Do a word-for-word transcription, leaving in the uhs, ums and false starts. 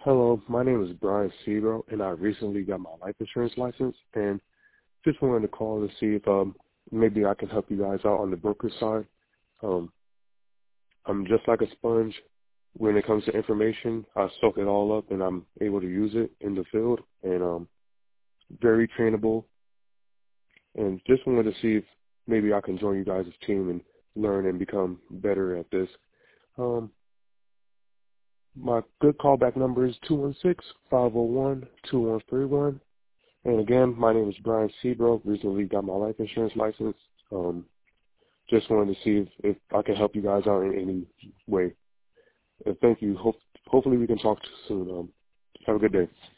Hello, my name is Brian Sebro, and I recently got my life insurance license, and just wanted to call to see if um maybe I can help you guys out on the broker side. Um, I'm just like a sponge when it comes to information. I soak it all up, and I'm able to use it in the field, and um, very trainable. And just wanted to see if maybe I can join you guys' team and learn and become better at this. Um, my good callback number is two one six, five oh one, two one three one. And again, my name is Brian Sebro. Recently got my life insurance license. Um, just wanted to see if, if I can help you guys out in any way. And thank you. Hope, hopefully we can talk soon. Um, have a good day.